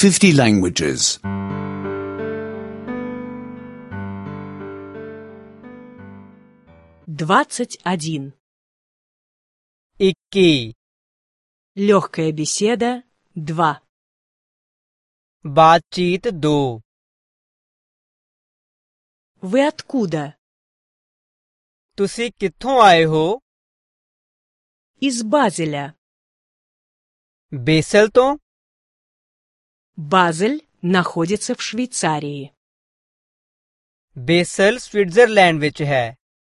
50 languages. 21. 21. Легкая беседа 2. बातचीत 2. Вы откуда? ਤੁਸੀਂ ਕਿੱਥੋਂ ਆਏ ਹੋ? Из Базеля. ਬੇਸਲ ਤੋਂ? Базель находится в Швейцарии. ਬੇਸਲ ਸਵਿਟਜ਼ਰਲੈਂਡ ਵਿੱਚ ਹੈ।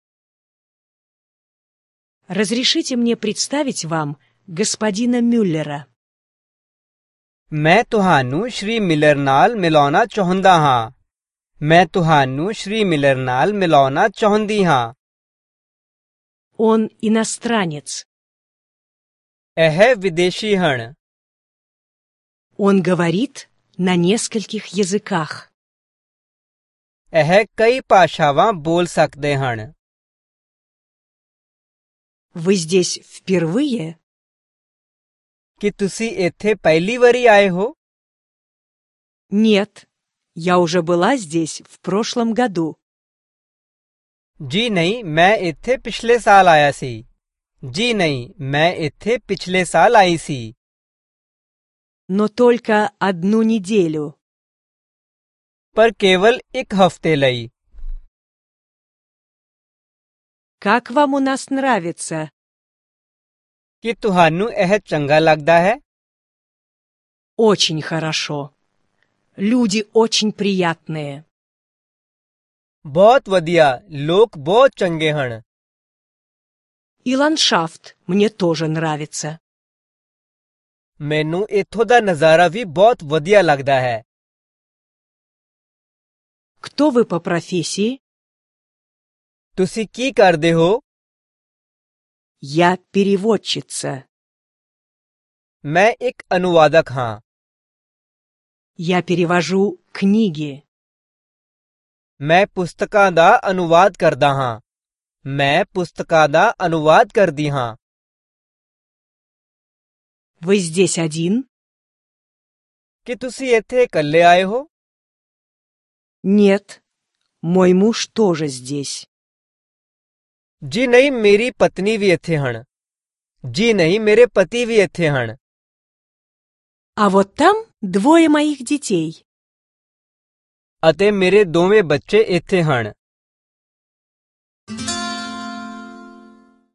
Разрешите мне представить вам господина Мюллера. ਮੈਂ ਤੁਹਾਨੂੰ ਸ਼੍ਰੀ ਮਿਲਰ ਨਾਲ ਮਿਲਾਉਣਾ ਚਾਹੁੰਦਾ ਹਾਂ। ਮੈਂ ਤੁਹਾਨੂੰ ਸ਼੍ਰੀ ਮਿਲਰ ਨਾਲ ਮਿਲਾਉਣਾ ਚਾਹੁੰਦੀ ਹਾਂ। Он иностранец. ਇਹ ਵਿਦੇਸ਼ੀ ਹਨ। Он говорит на нескольких языках. ਇਹ ਕਈ ਭਾਸ਼ਾਵਾਂ ਬੋਲ ਸਕਦੇ ਹਨ। Вы здесь впервые? ਕੀ ਤੁਸੀਂ ਇੱਥੇ ਪਹਿਲੀ ਵਾਰੀ ਆਏ ਹੋ? Нет, я уже была здесь в прошлом году. ਜੀ ਨਹੀਂ, ਮੈਂ ਇੱਥੇ ਪਿਛਲੇ ਸਾਲ ਆਇਆ ਸੀ। ਜੀ ਨਹੀਂ, ਮੈਂ ਇੱਥੇ ਪਿਛਲੇ ਸਾਲ ਆਈ ਸੀ। Но только 1 неделю. ਪਰ ਕੇਵਲ ਇੱਕ ਹਫ਼ਤੇ ਲਈ। Как вам у нас нравится? ਕੀ ਤੁਹਾਨੂੰ ਇਹ ਚੰਗਾ ਲੱਗਦਾ ਹੈ? Очень хорошо. Люди очень приятные. ਬਹੁਤ ਵਧੀਆ, ਲੋਕ ਬਹੁਤ ਚੰਗੇ ਹਨ। И ландшафт мне тоже нравится. ਮੈਨੂੰ ਇੱਥੋਂ ਦਾ ਨਜ਼ਾਰਾ ਵੀ ਬਹੁਤ ਵਧੀਆ ਲੱਗਦਾ ਹੈ। Кто вы по профессии? ਤੁਸੀਂ ਕੀ ਕਰਦੇ ਹੋ? Я переводчица. ਮੈਂ ਇੱਕ ਅਨੁਵਾਦਕ ਹਾਂ। Я перевожу книги. ਮੈਂ ਪੁਸਤਕਾਂ ਦਾ ਅਨੁਵਾਦ ਕਰਦਾ ਹਾਂ। ਮੈਂ ਪੁਸਤਕਾਂ ਦਾ ਅਨੁਵਾਦ ਕਰਦੀ ਹਾਂ। Вы здесь один? ਕੀ ਤੁਸੀਂ ਇੱਥੇ ਇਕੱਲੇ ਆਏ ਹੋ? Нет, мой муж тоже здесь. ਜੀ ਨਹੀਂ, ਮੇਰੀ ਪਤਨੀ ਵੀ ਇੱਥੇ ਹਨ। ਜੀ ਨਹੀਂ, ਮੇਰੇ ਪਤੀ ਵੀ ਇੱਥੇ ਹਨ। А вот там 2 моих детей. ਅਤੇ ਮੇਰੇ ਦੋਵੇਂ ਬੱਚੇ ਇੱਥੇ ਹਨ।